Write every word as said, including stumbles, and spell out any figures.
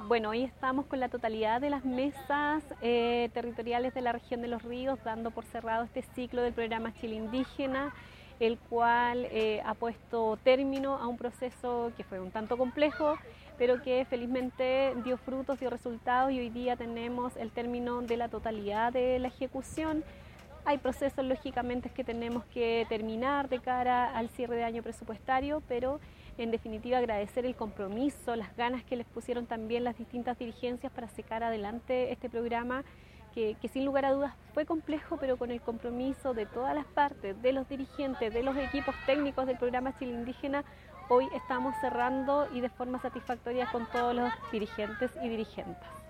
bueno, hoy estamos con la totalidad de las mesas eh, territoriales de la región de Los Ríos, dando por cerrado este ciclo del programa Chile Indígena, el cual eh, ha puesto término a un proceso que fue un tanto complejo, pero que felizmente dio frutos, dio resultados, y hoy día tenemos el término de la totalidad de la ejecución. Hay procesos, lógicamente, que tenemos que terminar de cara al cierre de año presupuestario, pero en definitiva agradecer el compromiso, las ganas que les pusieron también las distintas dirigencias para sacar adelante este programa, que, que sin lugar a dudas fue complejo, pero con el compromiso de todas las partes, de los dirigentes, de los equipos técnicos del programa Chile Indígena, hoy estamos cerrando y de forma satisfactoria con todos los dirigentes y dirigentes.